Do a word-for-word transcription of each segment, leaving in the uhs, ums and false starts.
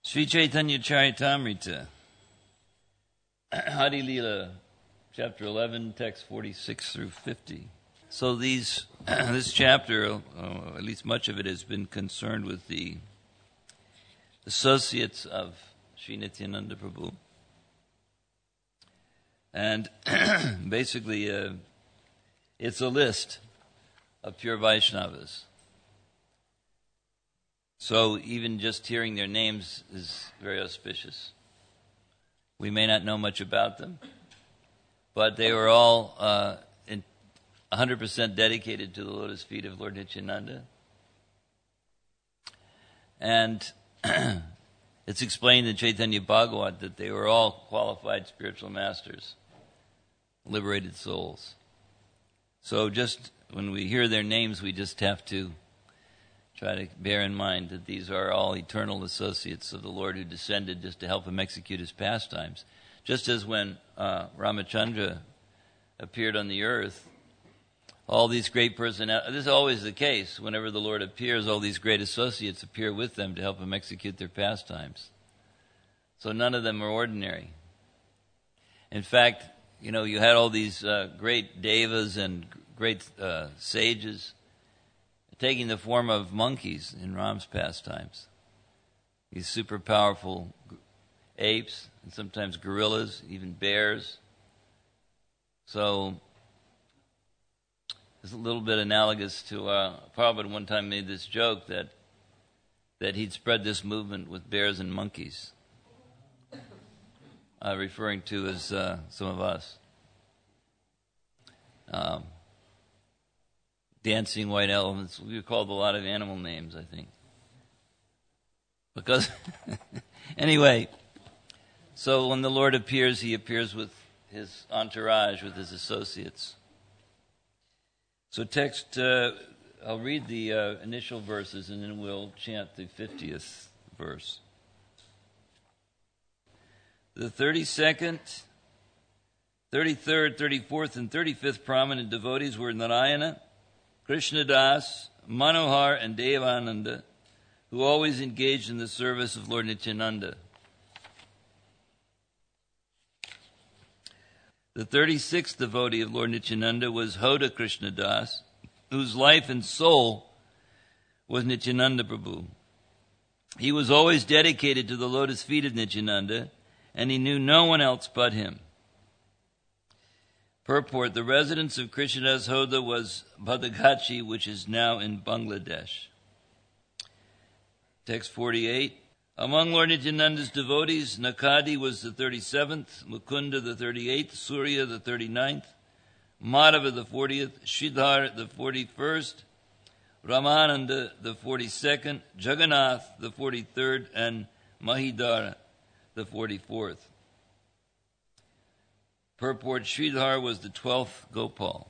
Sri Chaitanya Charitamrita, Hari Leela, chapter eleven, text forty-six through fifty. So these, this chapter, uh, at least much of it, has been concerned with the associates of Sri Nityananda Prabhu. And basically, uh, it's a list of pure Vaishnavas. So even just hearing their names is very auspicious. We may not know much about them, but they were all uh, in one hundred percent dedicated to the lotus feet of Lord Nityananda. And it's explained in Chaitanya Bhagavat that they were all qualified spiritual masters, liberated souls. So just when we hear their names, we just have to try to bear in mind that these are all eternal associates of the Lord who descended just to help him execute his pastimes. Just as when uh, Ramachandra appeared on the earth, all these great personalities, this is always the case. Whenever the Lord appears, all these great associates appear with them to help him execute their pastimes. So none of them are ordinary. In fact, you know, you had all these uh, great devas and great uh, sages taking the form of monkeys in Ram's pastimes. These super powerful apes, and sometimes gorillas, even bears. So it's a little bit analogous to, uh, Prabhupada one time made this joke that that he'd spread this movement with bears and monkeys, uh, referring to as uh, some of us. Um, Dancing white elephants. We were called a lot of animal names, I think. Because, anyway, so when the Lord appears, he appears with his entourage, with his associates. So text, uh, I'll read the uh, initial verses and then we'll chant the fiftieth verse. The thirty-second, thirty-third, thirty-fourth, and thirty-fifth prominent devotees were Narayana, Krishnadas, Manohar, and Devananda, who always engaged in the service of Lord Nityananda. The thirty-sixth devotee of Lord Nityananda was Hoda Krishnadas, whose life and soul was Nityananda Prabhu. He was always dedicated to the lotus feet of Nityananda, and he knew no one else but him. Purport: the residence of Krishnadas Hoda was Badagachi, which is now in Bangladesh. Text forty-eight. Among Lord Nityananda's devotees, Nakadi was the thirty-seventh, Mukunda the thirty-eighth, Surya the thirty-ninth, Madhava the fortieth, Sridhar the forty-first, Ramananda the forty-second, Jagannath the forty-third, and Mahidara the forty-fourth. Purport: Sridhar was the twelfth Gopal.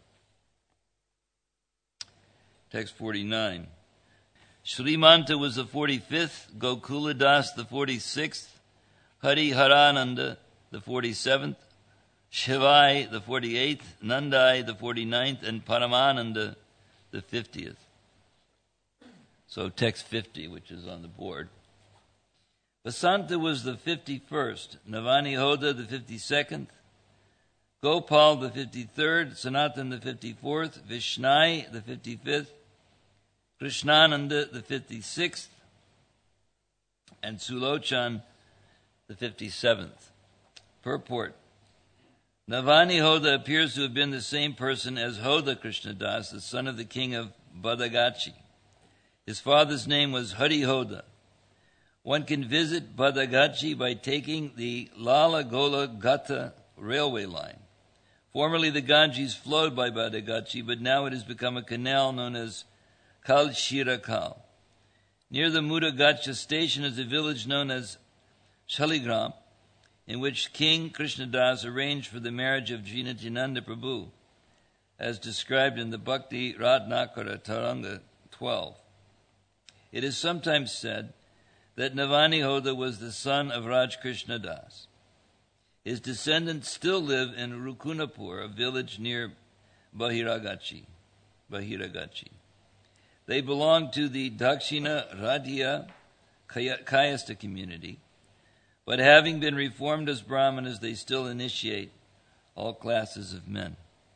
Text forty-nine. Srimanta was the forty-fifth, Gokuladas the forty-sixth, Hari Harananda the forty-seventh, Shivai the forty-eighth, Nandai the forty-ninth, and Paramananda the fiftieth. So text fifty, which is on the board. Vasanta was the fifty-first, Navani Hoda the fifty-second, Gopal the fifty-third, Sanatan the fifty-fourth, Vishnai the fifty-fifth, Krishnananda the fifty-sixth, and Sulochan the fifty-seventh. Purport: Navani Hoda appears to have been the same person as Hoda Krishnadas, the son of the king of Badagachi. His father's name was Hari Hoda. One can visit Badagachi by taking the Lala Gola Gata railway line. Formerly the Ganges flowed by Badagachi, but now it has become a canal known as Kalshira Kal. Near the Mudagacha station is a village known as Shaligram, in which King Krishnadas arranged for the marriage of Sri Nityananda Prabhu, as described in the Bhakti Ratnakara Taranga twelve. It is sometimes said that Navani Hoda was the son of Raj Krishnadas. His descendants still live in Rukunapur, a village near Bahiragachi. Bahiragachi. They belong to the Dakshina Radhya Kayasta community, but having been reformed as Brahmanas, they still initiate all classes of men.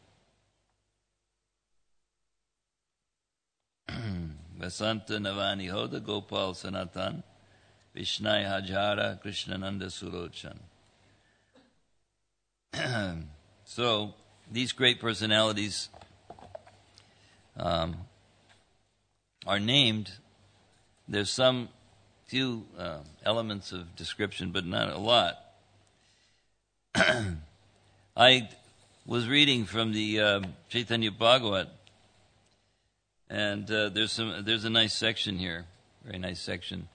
Vasanta Navani Hoda Gopal Sanatan Vishnai Hajara Krishnananda Surochan. So, these great personalities um, are named. There's some few uh, elements of description, but not a lot. I was reading from the uh, Chaitanya Bhagavat, and uh, there's some there's a nice section here, very nice section,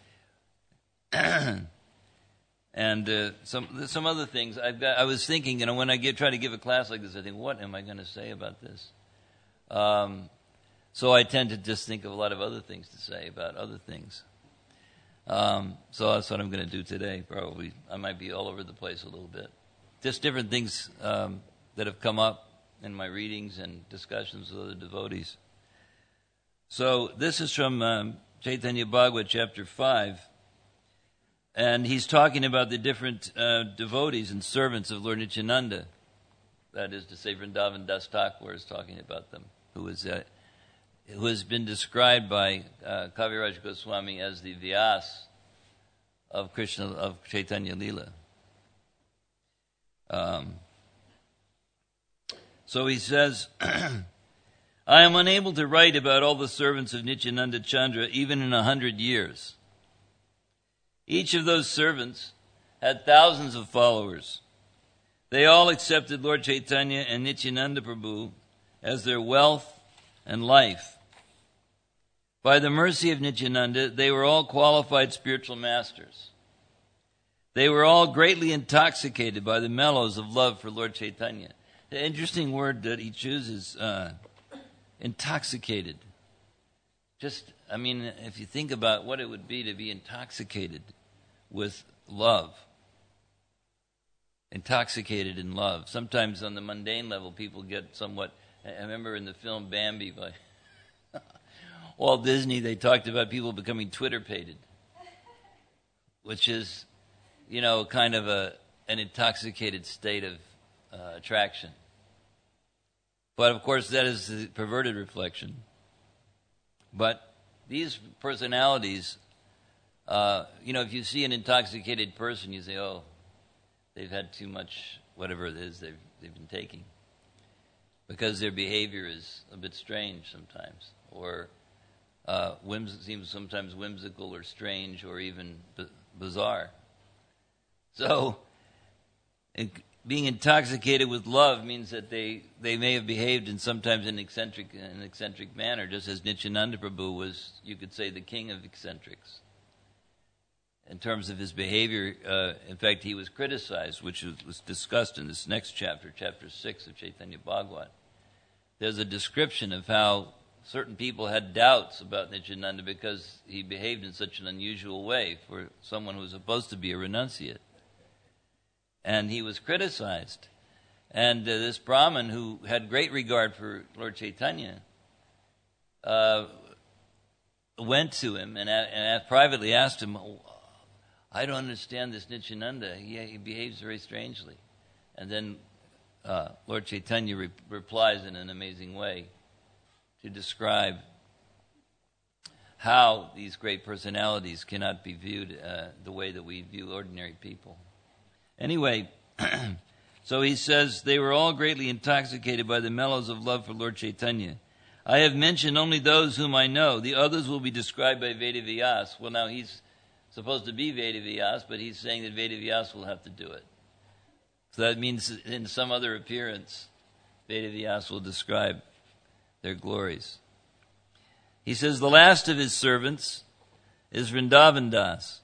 and uh, some some other things. I've got, I was thinking, you know, when I get try to give a class like this, I think, what am I going to say about this? Um, so I tend to just think of a lot of other things to say about other things. Um, so that's what I'm going to do today. Probably I might be all over the place a little bit. Just different things um, that have come up in my readings and discussions with other devotees. So this is from um, Chaitanya Bhagavat, chapter five. And he's talking about the different uh, devotees and servants of Lord Nityananda. That is to say, Vrindavan Das Thakur is talking about them, who is uh, who has been described by uh, Kaviraj Goswami as the Vyas of Krishna, of Chaitanya Leela. Um, so he says, I am unable to write about all the servants of Nityananda Chandra even in a hundred years. Each of those servants had thousands of followers. They all accepted Lord Chaitanya and Nityananda Prabhu as their wealth and life. By the mercy of Nityananda, they were all qualified spiritual masters. They were all greatly intoxicated by the mellows of love for Lord Chaitanya. The interesting word that he chooses, uh, intoxicated. Just, I mean, if you think about what it would be to be intoxicated with love. Intoxicated in love. Sometimes on the mundane level, people get somewhat... I remember in the film Bambi by Walt Disney, they talked about people becoming Twitter-pated, which is, you know, kind of a an intoxicated state of uh, attraction. But, of course, that is the perverted reflection. But these personalities, uh, you know, if you see an intoxicated person, you say, oh, they've had too much, whatever it is they've, they've been taking. Because their behavior is a bit strange sometimes, or uh, whims- seems sometimes whimsical or strange or even b- bizarre. So, in- being intoxicated with love means that they, they may have behaved in sometimes an eccentric an eccentric manner, just as Nityananda Prabhu was, you could say, the king of eccentrics. In terms of his behavior, uh, in fact, he was criticized, which was, was discussed in this next chapter, chapter six of Chaitanya Bhagavat. There's a description of how certain people had doubts about Nityananda because he behaved in such an unusual way for someone who was supposed to be a renunciate. And he was criticized. And uh, this Brahmin, who had great regard for Lord Chaitanya, uh, went to him and, a- and a- privately asked him, I don't understand this Nityananda. He, he behaves very strangely. And then uh, Lord Chaitanya re- replies in an amazing way to describe how these great personalities cannot be viewed uh, the way that we view ordinary people. Anyway, so he says, they were all greatly intoxicated by the mellows of love for Lord Chaitanya. I have mentioned only those whom I know. The others will be described by Vedavyas. Well, now he's supposed to be Vedavyas, but he's saying that Vedavyas will have to do it. So that means in some other appearance, Vedavyas will describe their glories. He says, the last of his servants is Vrindavan Das.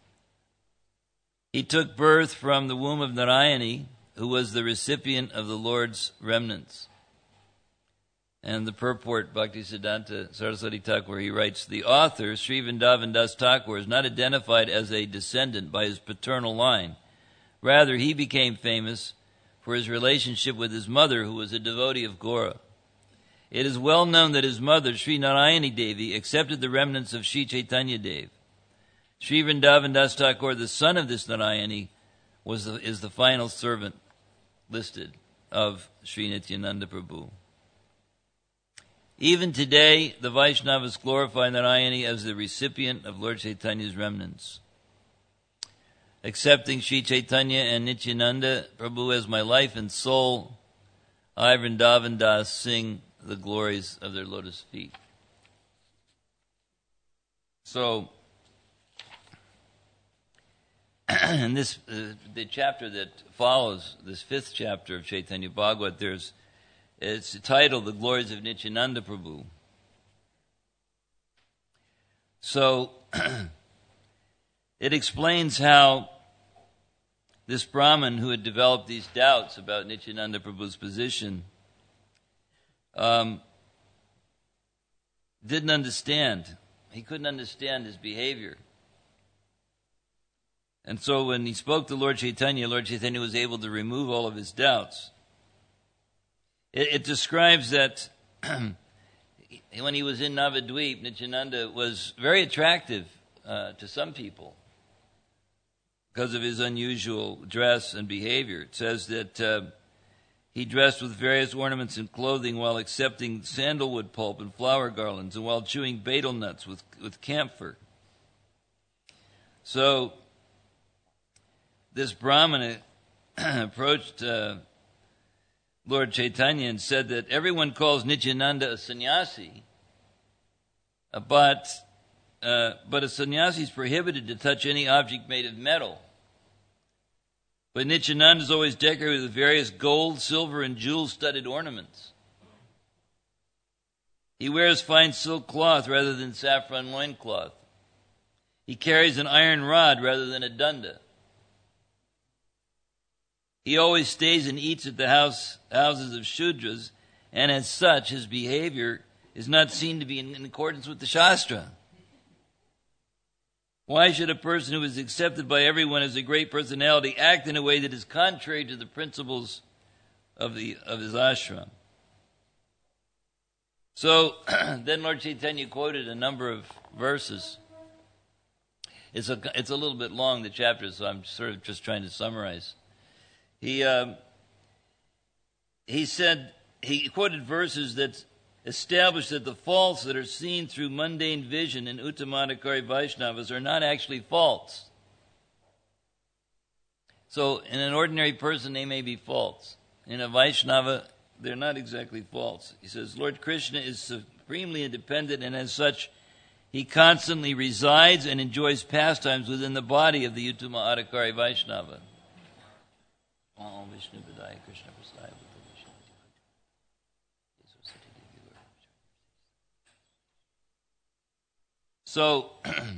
He took birth from the womb of Narayani, who was the recipient of the Lord's remnants. And the purport, Bhaktisiddhanta Saraswati Thakur, he writes, the author, Sri Vrindavan Das Thakur, is not identified as a descendant by his paternal line. Rather, he became famous for his relationship with his mother, who was a devotee of Gaura. It is well known that his mother, Sri Narayani Devi, accepted the remnants of Sri Chaitanya Dev. Sri Vrindavan Das Thakur, the son of this Narayani, was the, is the final servant listed of Sri Nityananda Prabhu. Even today, the Vaishnavas glorify Narayani as the recipient of Lord Chaitanya's remnants. Accepting Sri Chaitanya and Nityananda Prabhu as my life and soul, I, Vrindavan Das, sing the glories of their lotus feet. So, in this, uh, the chapter that follows, this fifth chapter of Chaitanya Bhagavat, there's, it's titled The Glories of Nityananda Prabhu. So, it explains how this Brahmin who had developed these doubts about Nityananda Prabhu's position um, didn't understand. He couldn't understand his behavior. And so when he spoke to Lord Chaitanya, Lord Chaitanya was able to remove all of his doubts. It, it describes that when he was in Navadvip, Nityananda was very attractive uh, to some people because of his unusual dress and behavior. It says that uh, he dressed with various ornaments and clothing while accepting sandalwood pulp and flower garlands and while chewing betel nuts with, with camphor. So this Brahmana approached uh, Lord Chaitanya and said that everyone calls Nityananda a sannyasi, uh, but, uh, but a sannyasi is prohibited to touch any object made of metal. But Nityananda is always decorated with various gold, silver, and jewel-studded ornaments. He wears fine silk cloth rather than saffron loincloth. He carries an iron rod rather than a danda. He always stays and eats at the house, houses of Shudras, and as such, his behavior is not seen to be in, in accordance with the Shastra. Why should a person who is accepted by everyone as a great personality act in a way that is contrary to the principles of, the, of his ashram? So, then Lord Chaitanya quoted a number of verses. It's a, it's a little bit long, the chapter, so I'm sort of just trying to summarize. He uh, he said, he quoted verses that establish that the faults that are seen through mundane vision in Uttamadhikari Vaishnavas are not actually faults. So in an ordinary person they may be faults. In a Vaishnava, they're not exactly faults. He says, Lord Krishna is supremely independent, and as such, he constantly resides and enjoys pastimes within the body of the Uttama Adhikari Vaishnava. Om Vishnu Padaya Krishna Prasaya. So,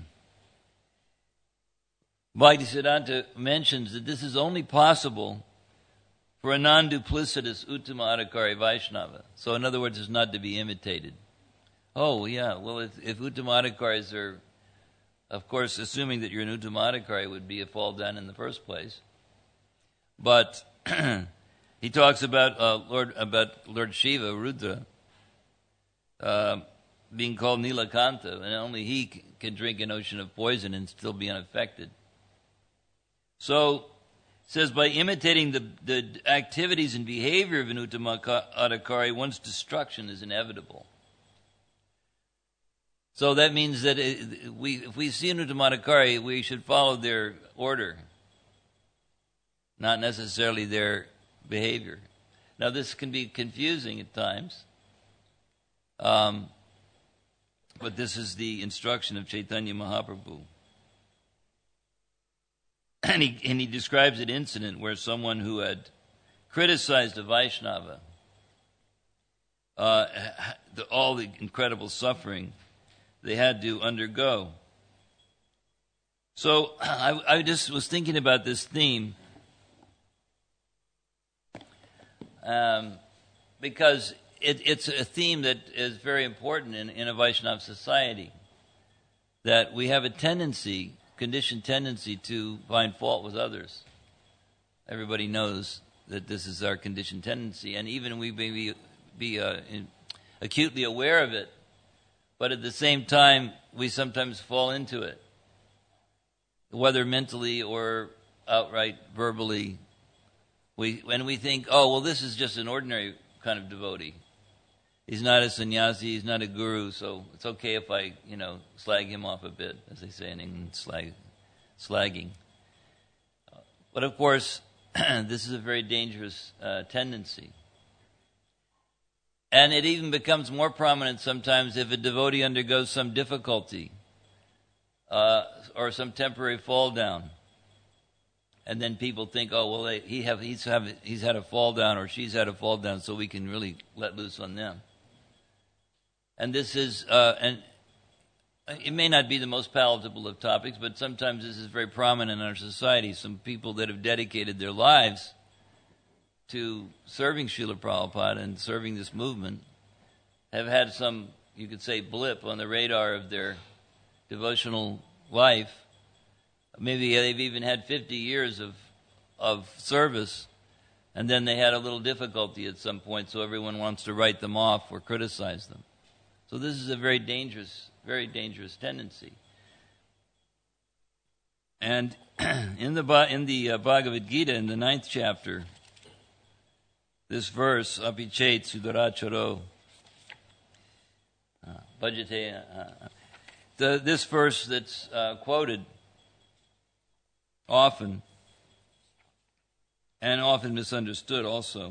Bhaktisiddhanta mentions that this is only possible for a non-duplicitous Uttama Adhikari Vaishnava. So, in other words, it's not to be imitated. Oh, yeah, well, if, if Uttama Adhikaris are, of course, assuming that you're an Uttama Adhikari would be a fall down in the first place. But he talks about uh, Lord about Lord Shiva, Rudra, uh, being called Nilakanta, and only he c- can drink an ocean of poison and still be unaffected. So, it says, by imitating the, the activities and behavior of an Uttama Adhikari, one's destruction is inevitable. So that means that it, we, if we see an Uttama Adhikari, we should follow their order, not necessarily their behavior. Now, this can be confusing at times, um, but this is the instruction of Chaitanya Mahaprabhu. And he, and he describes an incident where someone who had criticized a Vaishnava, uh, the, all the incredible suffering they had to undergo. So I, I just was thinking about this theme um, because it, it's a theme that is very important in, in a Vaishnava society, that we have a tendency, conditioned tendency to find fault with others. Everybody knows that this is our conditioned tendency, and even we may be, be uh, in, acutely aware of it, but at the same time, we sometimes fall into it. whether mentally or outright verbally, we when we think, oh, well, this is just an ordinary kind of devotee. He's not a sannyasi, he's not a guru, so it's okay if I, you know, slag him off a bit, as they say in England, slag, slagging. But of course, this is a very dangerous uh, tendency. And it even becomes more prominent sometimes if a devotee undergoes some difficulty uh, or some temporary fall down. And then people think, oh, well, they, he have, he's, have, he's had a fall down or she's had a fall down, so we can really let loose on them. And this is, uh, and it may not be the most palatable of topics, but sometimes this is very prominent in our society. Some people that have dedicated their lives to serving Srila Prabhupada and serving this movement have had some, you could say, blip on the radar of their devotional life. Maybe they've even had fifty years of of service, and then they had a little difficulty at some point, so everyone wants to write them off or criticize them. So this is a very dangerous, very dangerous tendency. And in the in the uh, Bhagavad Gita, in the ninth chapter, this verse, Apichet Sudaracharo, uh, Bhajate, uh, the, this verse that's uh, quoted often, and often misunderstood also.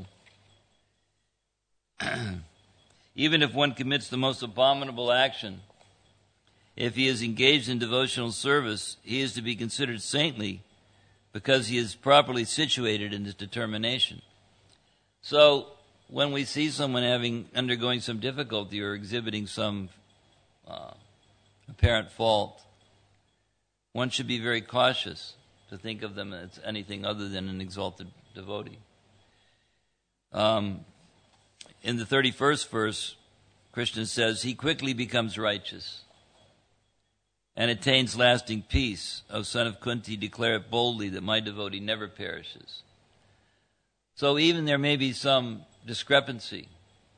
Even if one commits the most abominable action, if he is engaged in devotional service, he is to be considered saintly because he is properly situated in his determination. So, when we see someone having undergoing some difficulty or exhibiting some uh, apparent fault, one should be very cautious to think of them as anything other than an exalted devotee. Um, in the thirty-first verse, Krishna says, he quickly becomes righteous and attains lasting peace. O son of Kunti, declare it boldly that my devotee never perishes. So even there may be some discrepancy,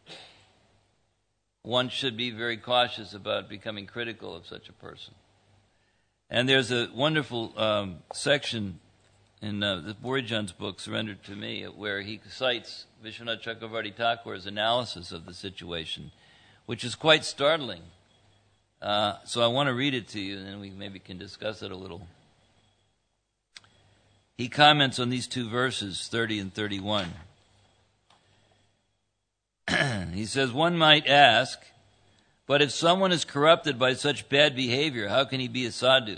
one should be very cautious about becoming critical of such a person. And there's a wonderful um, section in uh, the Borijan's book, Surrendered to Me, where he cites Vishwanath Chakravarti Thakur's analysis of the situation, which is quite startling. Uh, so I want to read it to you, and then we maybe can discuss it a little. He comments on these two verses, thirty and thirty-one. He says, one might ask, but if someone is corrupted by such bad behavior, how can he be a sadhu?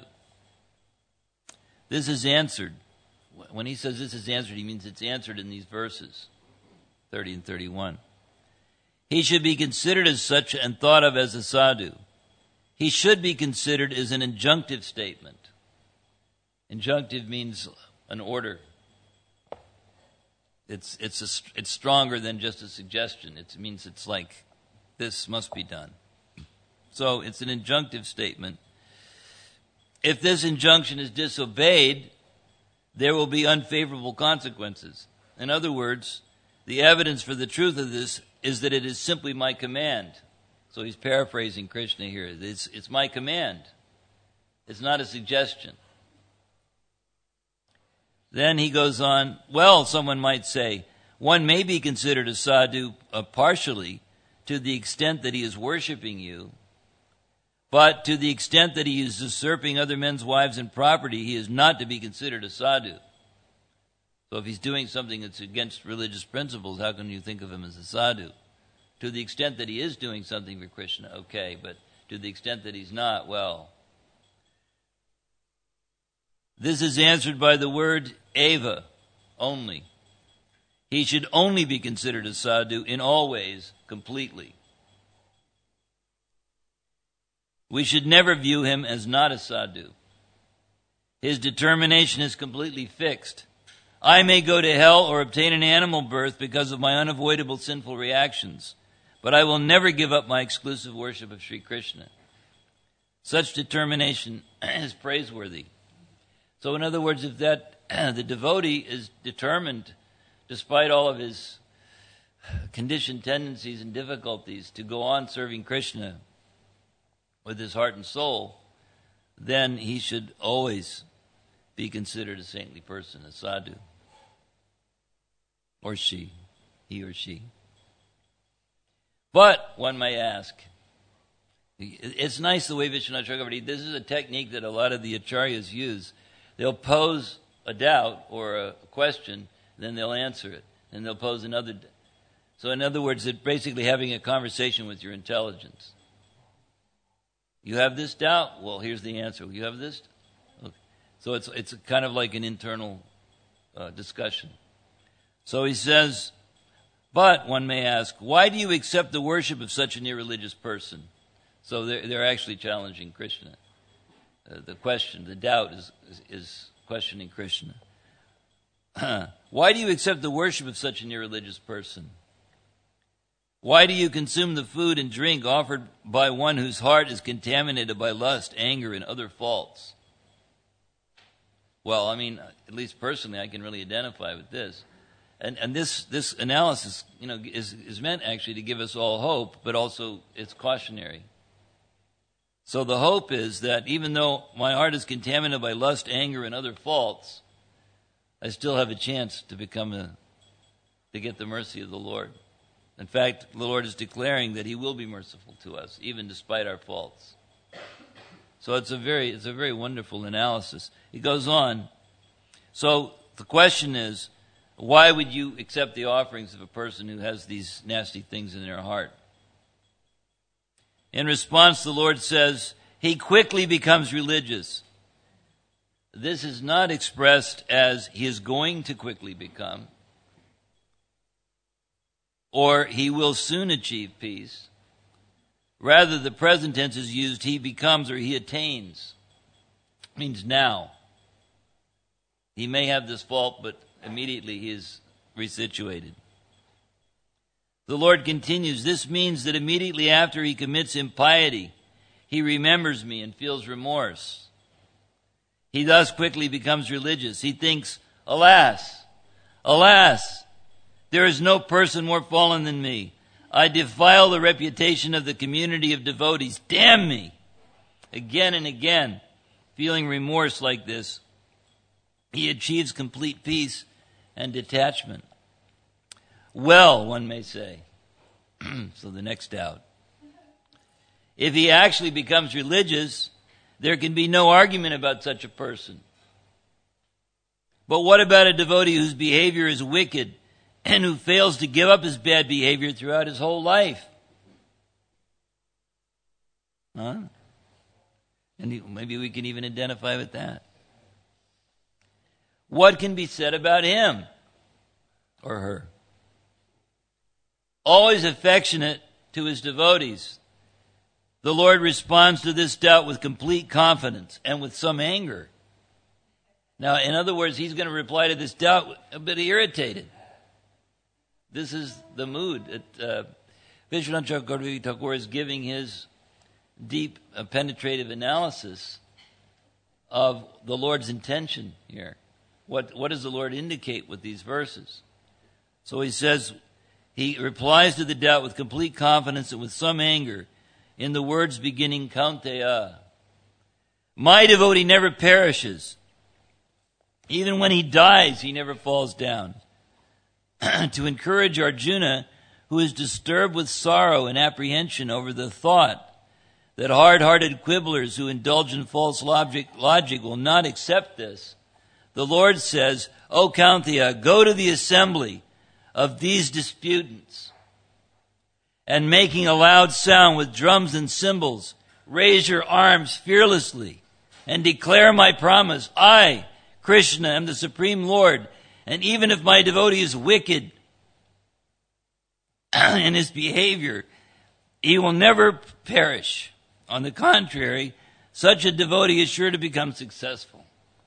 This is answered. When he says this is answered, he means it's answered in these verses, thirty and thirty-one. He should be considered as such and thought of as a sadhu. He should be considered as an injunctive statement. Injunctive means an order. It's it's a, it's stronger than just a suggestion. It means it's like, this must be done. So it's an injunctive statement. If this injunction is disobeyed, there will be unfavorable consequences. In other words, the evidence for the truth of this is that it is simply my command. So he's paraphrasing Krishna here. It's, it's my command. It's not a suggestion. Then he goes on, well, someone might say, one may be considered a sadhu uh, partially to the extent that he is worshiping you, but to the extent that he is usurping other men's wives and property, he is not to be considered a sadhu. So if he's doing something that's against religious principles, how can you think of him as a sadhu? To the extent that he is doing something for Krishna, okay, but to the extent that he's not, well. This is answered by the word eva, only. He should only be considered a sadhu in all ways, completely. We should never view him as not a sadhu. His determination is completely fixed. I may go to hell or obtain an animal birth because of my unavoidable sinful reactions, but I will never give up my exclusive worship of Sri Krishna. Such determination is praiseworthy. So in other words, if that the devotee is determined, despite all of his conditioned tendencies and difficulties, to go on serving Krishna with his heart and soul, then he should always be considered a saintly person, a sadhu. Or she, he or she. But, one may ask, it's nice the way Vishwanath Chakravarti, this is a technique that a lot of the acharyas use. They'll pose a doubt or a question, then they'll answer it. And they'll pose another. So in other words, it's basically having a conversation with your intelligence. You have this doubt? Well, here's the answer. You have this? Okay. So it's it's kind of like an internal uh, discussion. So he says, but one may ask, why do you accept the worship of such an irreligious person? So they're, they're actually challenging Krishna. Uh, the question, the doubt is, is, is questioning Krishna. Why do you accept the worship of such an irreligious person? Why do you consume the food and drink offered by one whose heart is contaminated by lust, anger, and other faults? Well, I mean, at least personally, I can really identify with this. And and this this analysis, you know, is, is meant actually to give us all hope, but also it's cautionary. So the hope is that even though my heart is contaminated by lust, anger, and other faults, I still have a chance to become a, to get the mercy of the Lord. In fact, the Lord is declaring that He will be merciful to us, even despite our faults. So it's a very, it's a very wonderful analysis. He goes on. So the question is, why would you accept the offerings of a person who has these nasty things in their heart? In response, the Lord says, he quickly becomes religious. This is not expressed as he is going to quickly become, or he will soon achieve peace. Rather, the present tense is used, he becomes or he attains. It means now. He may have this fault, but immediately he is resituated. The Lord continues, this means that immediately after he commits impiety, he remembers me and feels remorse. He thus quickly becomes religious. He thinks, alas, alas, there is no person more fallen than me. I defile the reputation of the community of devotees. Damn me! Again and again, feeling remorse like this, he achieves complete peace and detachment. Well, one may say, so the next doubt. If he actually becomes religious, there can be no argument about such a person. But what about a devotee whose behavior is wicked and who fails to give up his bad behavior throughout his whole life? Huh? And maybe we can even identify with that. What can be said about him or her? Always affectionate to his devotees, the Lord responds to this doubt with complete confidence and with some anger. Now, in other words, he's going to reply to this doubt a bit irritated. This is the mood that uh, Vishwanath Chakravarti Thakur is giving his deep, uh, penetrative analysis of the Lord's intention here. What, what does the Lord indicate with these verses? So he says, he replies to the doubt with complete confidence and with some anger in the words beginning Kaunteya. My devotee never perishes. Even when he dies, he never falls down. To encourage Arjuna, who is disturbed with sorrow and apprehension over the thought that hard-hearted quibblers who indulge in false logic, logic will not accept this, the Lord says, O Kaunteya, go to the assembly of these disputants, and making a loud sound with drums and cymbals, raise your arms fearlessly and declare my promise. I, Krishna, am the Supreme Lord, and even if my devotee is wicked in his behavior, he will never perish. On the contrary, such a devotee is sure to become successful.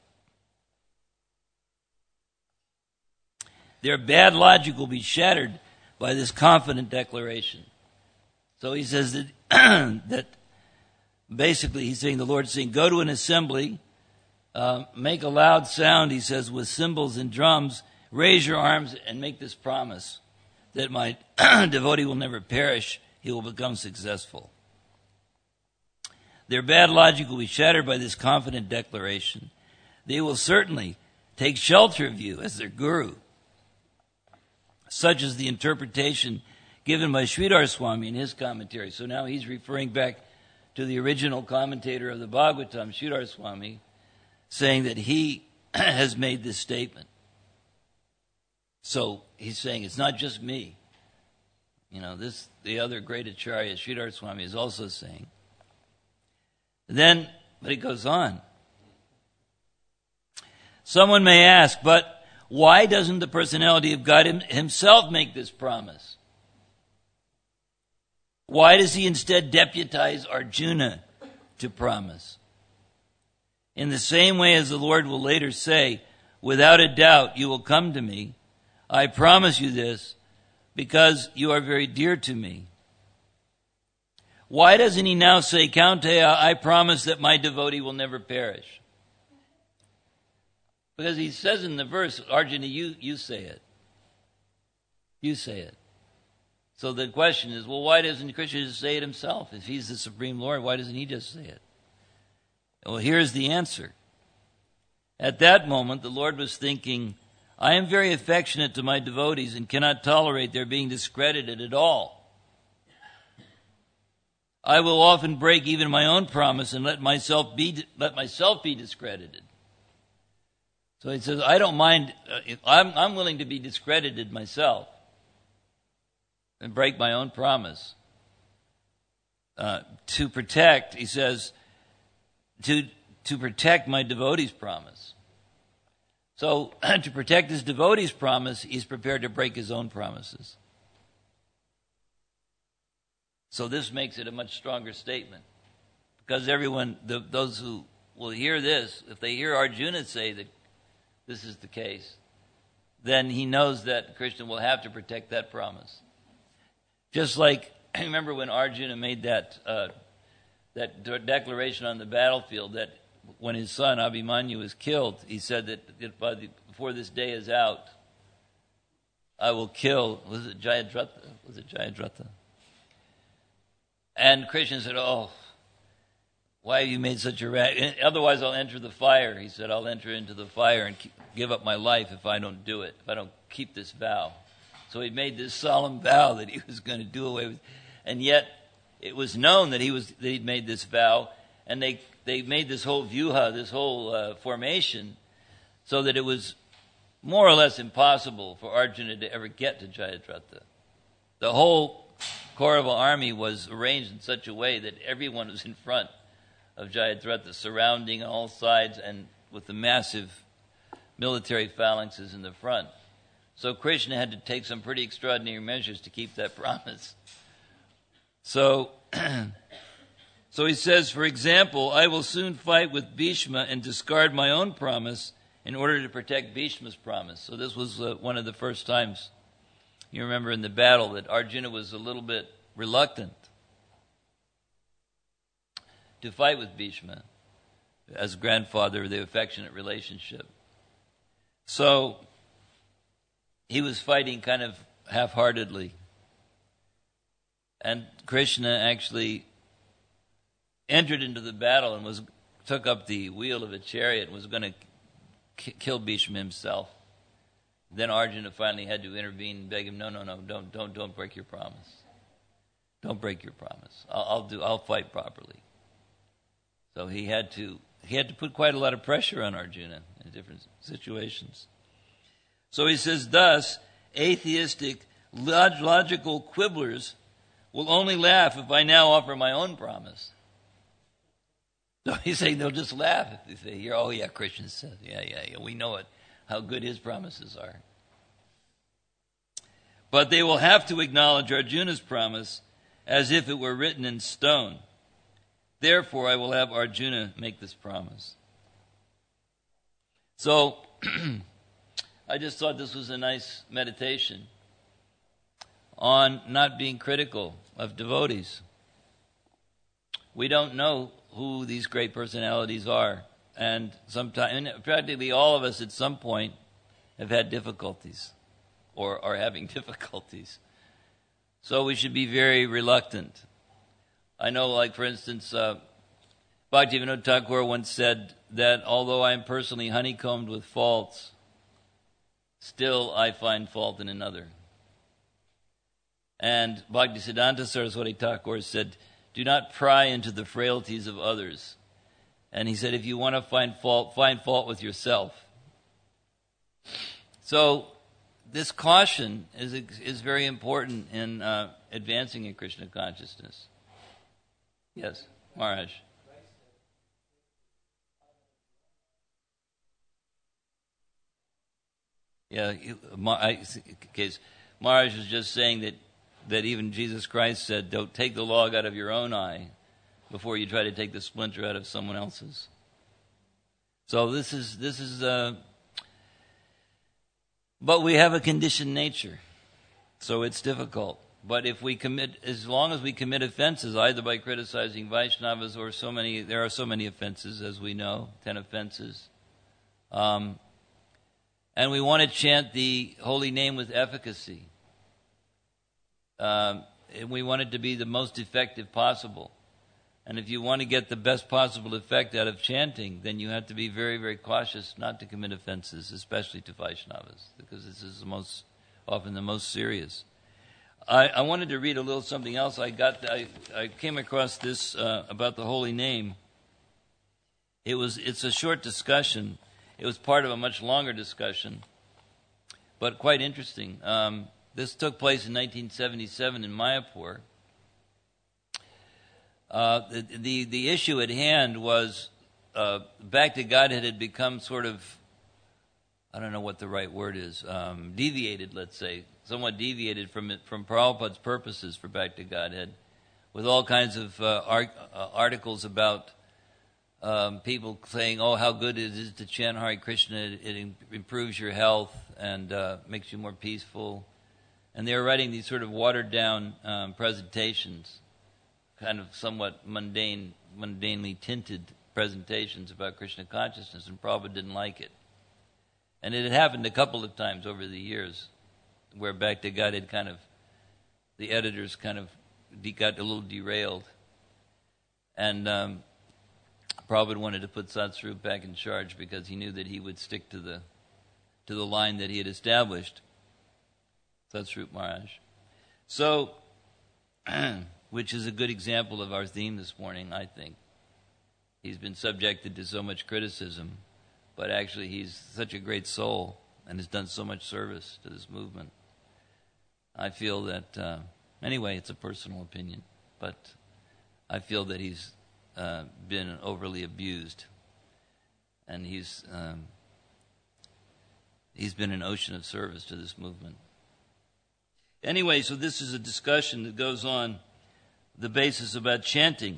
Their bad logic will be shattered by this confident declaration. So he says that, that basically he's saying, the Lord's saying, go to an assembly, uh, make a loud sound, he says, with cymbals and drums, raise your arms and make this promise that my devotee will never perish, he will become successful. Their bad logic will be shattered by this confident declaration. they will certainly take shelter of you as their guru. Such is the interpretation given by Sridhar Swami in his commentary. So now he's referring back to the original commentator of the Bhagavatam, Sridhar Swami, saying that he has made this statement. So he's saying it's not just me. You know, this the other great Acharya, Sridhar Swami, is also saying. Then, but it goes on. Someone may ask, but why doesn't the personality of God himself make this promise? Why does he instead deputize Arjuna to promise? In the same way as the Lord will later say, without a doubt you will come to me. I promise you this because you are very dear to me. Why doesn't he now say, Kaunteya, I promise that my devotee will never perish? Because he says in the verse, Arjuna, you, you say it. You say it. So the question is, well, why doesn't Krishna just say it himself? If he's the Supreme Lord, why doesn't he just say it? Well, here's the answer. At that moment, the Lord was thinking, I am very affectionate to my devotees and cannot tolerate their being discredited at all. I will often break even my own promise and let myself be let myself be discredited. So he says, I don't mind, uh, if I'm, I'm willing to be discredited myself and break my own promise. Uh, to protect, he says, to, to protect my devotee's promise. So to protect his devotee's promise, he's prepared to break his own promises. So this makes it a much stronger statement. Because everyone, the, those who will hear this, if they hear Arjuna say that this is the case, then he knows that Krishna will have to protect that promise. Just like, I remember when Arjuna made that uh, that de- declaration on the battlefield that when his son Abhimanyu was killed, he said that, that by the, before this day is out, I will kill, was it Jayadratha? Was it Jayadratha? And Krishna said, oh, why have you made such a rat? Otherwise I'll enter the fire. He said, I'll enter into the fire and keep, give up my life if I don't do it, if I don't keep this vow. So he made this solemn vow that he was going to do away with. And yet it was known that he was that he'd made this vow, and they, they made this whole vyuha, this whole uh, formation, so that it was more or less impossible for Arjuna to ever get to Jayadratha. The whole Kaurava army was arranged in such a way that everyone was in front of Jayadratha, surrounding on all sides and with the massive military phalanxes in the front. So Krishna had to take some pretty extraordinary measures to keep that promise. So, so he says, for example, I will soon fight with Bhishma and discard my own promise in order to protect Bhishma's promise. So this was uh, one of the first times, you remember in the battle, that Arjuna was a little bit reluctant to fight with Bhishma as grandfather, the affectionate relationship. So he was fighting kind of half-heartedly. And Krishna actually entered into the battle and was took up the wheel of a chariot and was going to k- kill Bhishma himself. Then Arjuna finally had to intervene and beg him, no, no, no, don't, don't, don't break your promise. Don't break your promise. I'll, I'll do. I'll fight properly. So he had to. He had to put quite a lot of pressure on Arjuna in different situations. So he says, thus, atheistic, log- logical quibblers will only laugh if I now offer my own promise. So he's saying they'll just laugh if they say, oh yeah, Krishna says, yeah, yeah, yeah, we know it, how good his promises are. But they will have to acknowledge Arjuna's promise as if it were written in stone. Therefore, I will have Arjuna make this promise. So, I just thought this was a nice meditation on not being critical of devotees. We don't know who these great personalities are. And sometimes, practically all of us at some point have had difficulties or are having difficulties. So we should be very reluctant. I know, like, for instance, uh, Bhaktivinoda Thakur once said that although I am personally honeycombed with faults, still I find fault in another. And Bhaktisiddhanta Saraswati Thakur said, do not pry into the frailties of others. And he said, if you want to find fault, find fault with yourself. So this caution is is very important in uh, advancing in Krishna consciousness. Yes, Maharaj. Yeah, I, case Maharaj was just saying that, that even Jesus Christ said, don't take the log out of your own eye before you try to take the splinter out of someone else's. So this is, this is, uh, but we have a conditioned nature, so it's difficult. But if we commit, as long as we commit offenses, either by criticizing Vaishnavas or so many, there are so many offenses, as we know, ten offenses. Um, and we want to chant the holy name with efficacy. Um, and we want it to be the most effective possible. And if you want to get the best possible effect out of chanting, then you have to be very, very cautious not to commit offenses, especially to Vaishnavas, because this is the most, often the most serious. I, I wanted to read a little something else. I got, I, I came across this uh, about the holy name. It was, it's a short discussion. It was part of a much longer discussion, but quite interesting. Um, this took place in nineteen seventy-seven in Mayapur. Uh, the, the the issue at hand was uh, Back to Godhead had become sort of, I don't know what the right word is, um, deviated, let's say, somewhat deviated from it, from Prabhupada's purposes for Back to Godhead, with all kinds of uh, art, uh, articles about um, people saying, oh, how good it is to chant Hare Krishna, it, it improves your health and uh, makes you more peaceful. And they were writing these sort of watered-down um, presentations, kind of somewhat mundane, mundanely tinted presentations about Krishna consciousness, and Prabhupada didn't like it. And it had happened a couple of times over the years, where Back to God had kind of, the editors kind of de- got a little derailed. And um, Prabhupada wanted to put Satsvarup back in charge because he knew that he would stick to the to the line that he had established. Satsvarup Maharaj. So, which is a good example of our theme this morning, I think. He's been subjected to so much criticism, but actually he's such a great soul and has done so much service to this movement. I feel that, uh, anyway, it's a personal opinion, but I feel that he's uh, been overly abused, and he's um, he's been an ocean of service to this movement. Anyway, so this is a discussion that goes on the basis about chanting.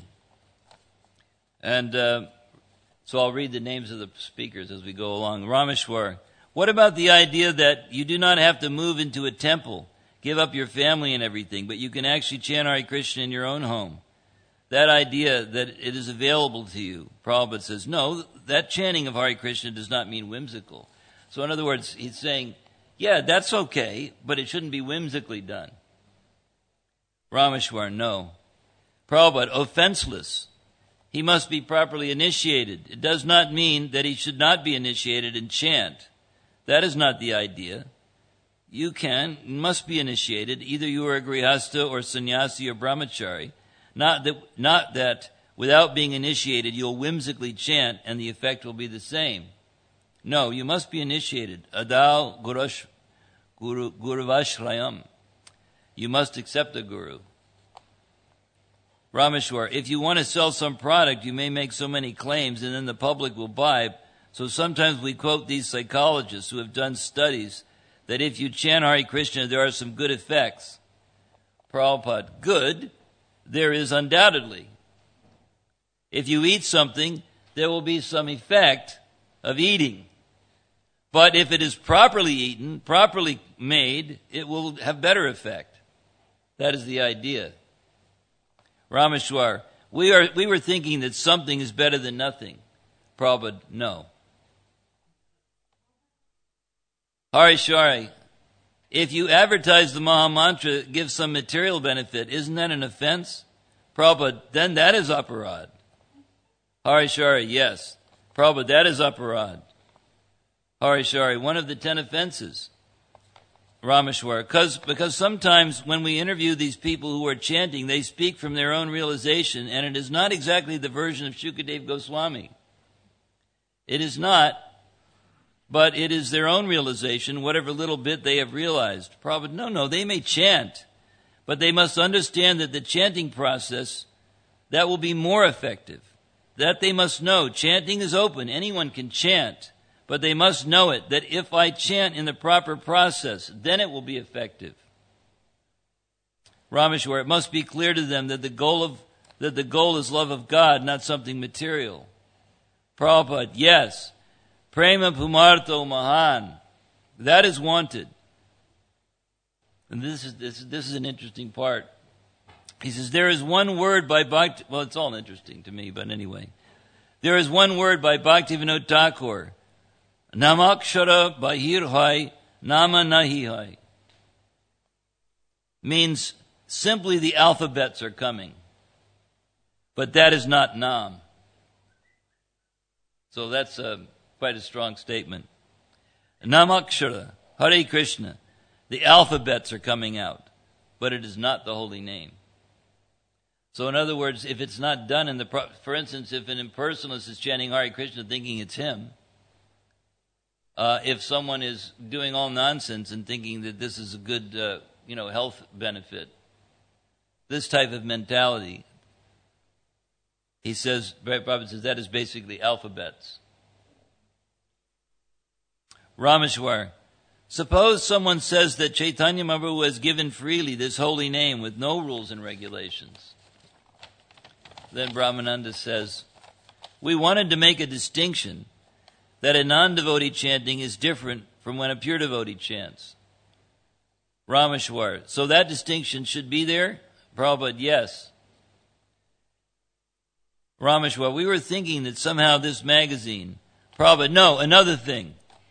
And uh, so I'll read the names of the speakers as we go along. Rameshwar, what about the idea that you do not have to move into a temple, give up your family and everything, but you can actually chant Hare Krishna in your own home? That idea that it is available to you, Prabhupada says, no, that chanting of Hare Krishna does not mean whimsical. So in other words, he's saying, yeah, that's okay, but it shouldn't be whimsically done. Rameshwar, no. Prabhupada, offenseless. He must be properly initiated. It does not mean that he should not be initiated and chant. That is not the idea. You can, must be initiated. Either you are a grihastha or sannyasi or brahmachari. Not that, not that without being initiated you'll whimsically chant and the effect will be the same. No, you must be initiated. Adal gurush, guru, guruvashrayam. You must accept the guru. Rameshwar, if you want to sell some product, you may make so many claims and then the public will buy. So sometimes we quote these psychologists who have done studies that if you chant Hare Krishna, there are some good effects. Prabhupada, good, there is undoubtedly. If you eat something, there will be some effect of eating. But if it is properly eaten, properly made, it will have better effect. That is the idea. Rameshwar, we are we were thinking that something is better than nothing. Prabhupada, no. Harishari, if you advertise the Maha Mantra, give some material benefit, isn't that an offense? Prabhupada, then that is aparad. Harishari, yes. Prabhupada, that is aparad. Harishari, one of the ten offenses. Rameshwar, because because sometimes when we interview these people who are chanting, they speak from their own realization, and it is not exactly the version of Shukadev Goswami. It is not, but it is their own realization, whatever little bit they have realized. Prabhupada, no, no, they may chant, but they must understand that the chanting process, that will be more effective. That they must know. Chanting is open. Anyone can chant. But they must know it, that if I chant in the proper process, then it will be effective. Rameshwar, it must be clear to them that the goal of that the goal is love of God, not something material. Prabhupada, yes. Prema Pumarto Mahan. That is wanted. And this is this, this is an interesting part. He says, there is one word by Bhakti... Well, it's all interesting to me, but anyway. There is one word by Bhaktivinoda Thakur. Namakshara bahir hai, nama nahi hai. Means simply the alphabets are coming. But that is not nam. So that's a, quite a strong statement. Namakshara, Hare Krishna. The alphabets are coming out. But it is not the holy name. So in other words, if it's not done in the... Pro- for instance, if an impersonalist is chanting Hare Krishna thinking it's him... Uh, if someone is doing all nonsense and thinking that this is a good, uh, you know, health benefit, this type of mentality, he says, Prabhupada says, that is basically alphabets. Rameshwar, suppose someone says that Chaitanya Mahaprabhu has given freely this holy name with no rules and regulations. Then Brahmananda says, we wanted to make a distinction that a non-devotee chanting is different from when a pure devotee chants. Rameshwar, so that distinction should be there? Prabhupada, yes. Rameshwar, we were thinking that somehow this magazine... Prabhupada, no, another thing.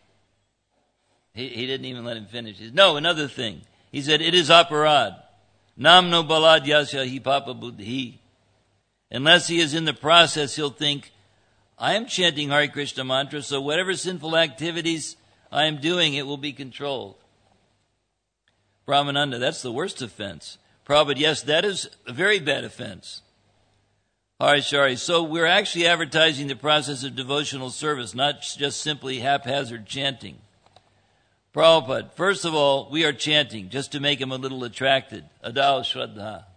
He, he didn't even let him finish. He said, no, another thing. He said, it is aparad. Nam no balad yasya hi papa buddhi. Unless he is in the process, he'll think, I am chanting Hare Krishna mantra, so whatever sinful activities I am doing, it will be controlled. Brahmananda, that's the worst offense. Prabhupada, yes, that is a very bad offense. Harishari, so we're actually advertising the process of devotional service, not just simply haphazard chanting. Prabhupada, first of all, we are chanting just to make him a little attracted. Adao Shraddha.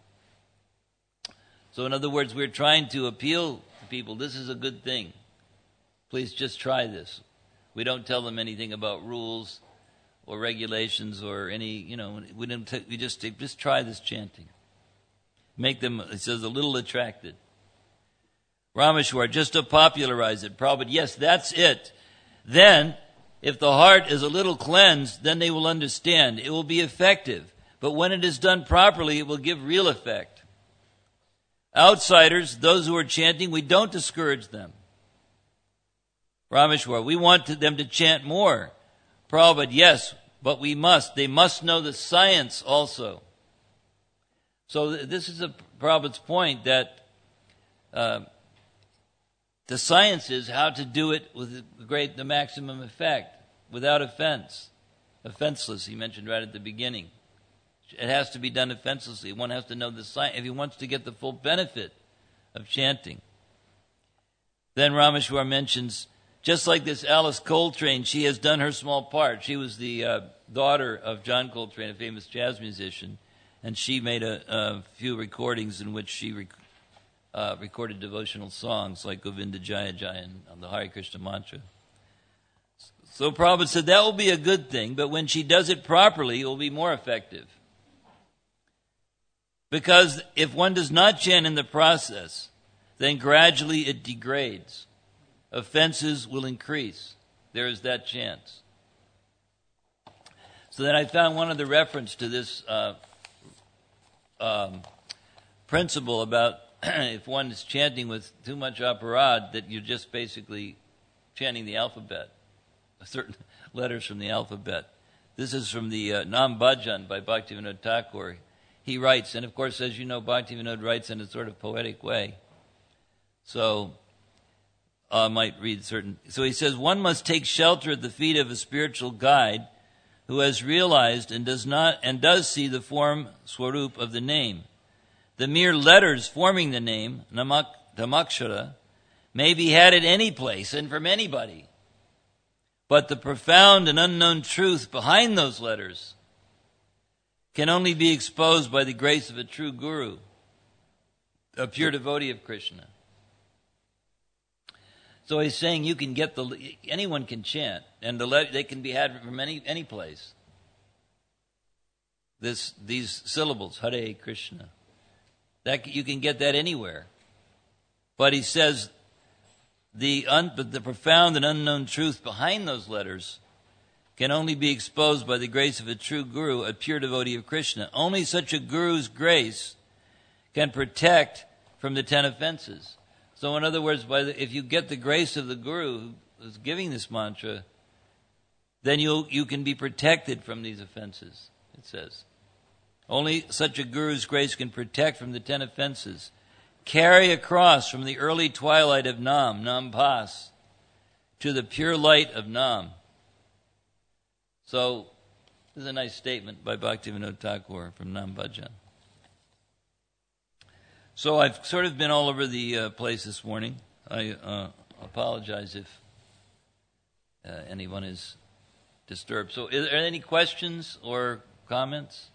So in other words, we're trying to appeal people, this is a good thing. Please just try this. We don't tell them anything about rules or regulations or any, you know, we don't. T- we just just try this chanting. Make them, it says, a little attracted. Rameshwar, just to popularize it. Prabhupada, yes, that's it. Then, if the heart is a little cleansed, then they will understand. It will be effective. But when it is done properly, it will give real effect. Outsiders, those who are chanting, we don't discourage them. Rameshwar, we want to, them to chant more. Prabhupada, yes, but we must. They must know the science also. So th- this is a, Prabhupada's point that uh, the science is how to do it with the great, the maximum effect, without offense. Offenseless, he mentioned right at the beginning. It has to be done offenselessly. One has to know the science if he wants to get the full benefit of chanting. Then Rameshwar mentions, just like this Alice Coltrane, she has done her small part. She was the uh, daughter of John Coltrane, a famous jazz musician, and she made a, a few recordings in which she rec- uh, recorded devotional songs like Govinda Jaya Jaya and on the Hare Krishna mantra. So Prabhupada said that will be a good thing, but when she does it properly, it will be more effective. Because if one does not chant in the process, then gradually it degrades. Offenses will increase. There is that chance. So then I found one of the reference to this uh, um, principle about if one is chanting with too much aparad, that you're just basically chanting the alphabet, certain letters from the alphabet. This is from the uh, Nam Bhajan by Bhaktivinoda Thakur. He writes, and of course, as you know, Bhaktivinoda writes in a sort of poetic way. So uh, might read certain. So he says, one must take shelter at the feet of a spiritual guide who has realized and does not and does see the form swarup of the name. The mere letters forming the name, namak, dhamakshara, may be had at any place and from anybody. But the profound and unknown truth behind those letters can only be exposed by the grace of a true guru, a pure devotee of Krishna. So he's saying you can get the, anyone can chant, and the le- they can be had from any any place. This these syllables, Hare Krishna, that you can get that anywhere. But he says the un, but the profound and unknown truth behind those letters can only be exposed by the grace of a true guru, a pure devotee of Krishna. Only such a guru's grace can protect from the ten offenses. So in other words, by the, if you get the grace of the guru who's giving this mantra, then you you can be protected from these offenses, it says. Only such a guru's grace can protect from the ten offenses. Carry across from the early twilight of Nam, Nam Pas, to the pure light of Nam. So, this is a nice statement by Bhaktivinoda Thakur from Nam Bhajan. So I've sort of been all over the uh, place this morning. I uh, apologize if uh, anyone is disturbed. So are there any questions or comments?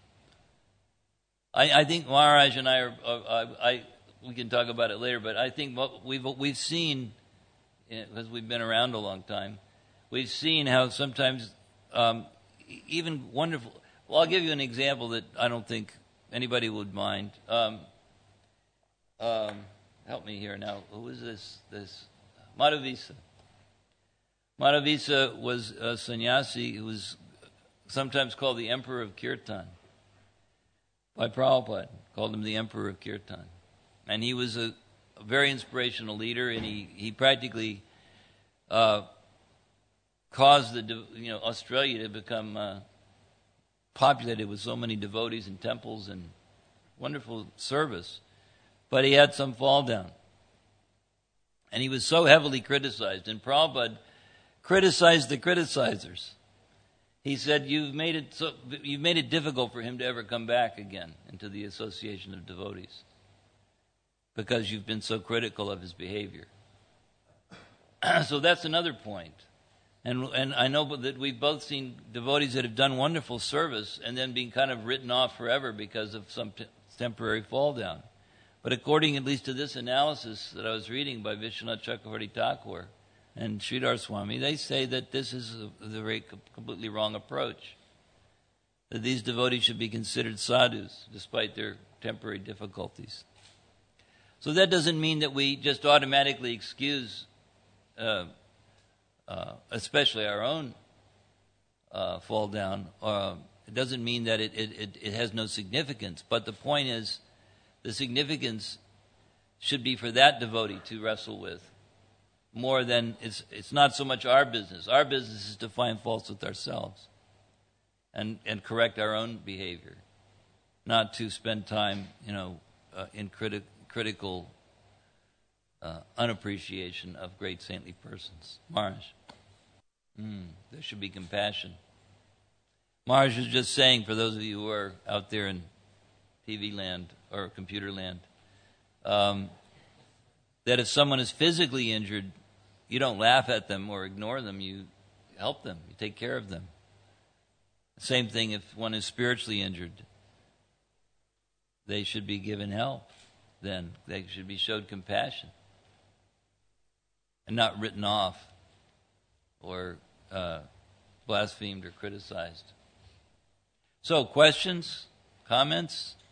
I, I think Maharaj and I are, uh, I, I, we can talk about it later, but I think what we've, we've seen, because we've been around a long time, we've seen how sometimes um, even wonderful, well, I'll give you an example that I don't think anybody would mind. Um, Um, help me here now. Who is this? This Madhavisa. Madhavisa was a sannyasi who was sometimes called the Emperor of Kirtan by Prabhupada. Called him the Emperor of Kirtan, and he was a, a very inspirational leader. And he he practically uh, caused the you know Australia to become uh, populated with so many devotees and temples and wonderful service. But he had some fall down. And he was so heavily criticized. And Prabhupada criticized the criticizers. He said, you've made it so, you've made it difficult for him to ever come back again into the association of devotees, because you've been so critical of his behavior. So that's another point. And and I know that we've both seen devotees that have done wonderful service and then being kind of written off forever because of some t- temporary fall down. But according at least to this analysis that I was reading by Vishwanath Chakravarti Thakur and Sridhar Swami, they say that this is a, the very completely wrong approach. That these devotees should be considered sadhus despite their temporary difficulties. So that doesn't mean that we just automatically excuse, uh, uh, especially our own uh, fall down. Uh, it doesn't mean that it, it, it, it has no significance. But the point is, the significance should be for that devotee to wrestle with, more than it's it's not so much our business. Our business is to find faults with ourselves and, and correct our own behavior, not to spend time, you know, uh, in criti- critical uh, unappreciation of great saintly persons. Maharaj, mm, there should be compassion. Maharaj was just saying, for those of you who are out there in T V land or computer land, um, that if someone is physically injured, you don't laugh at them or ignore them. You help them. You take care of them. Same thing if one is spiritually injured. They should be given help. Then they should be showed compassion and not written off or uh, blasphemed or criticized. So, questions, comments?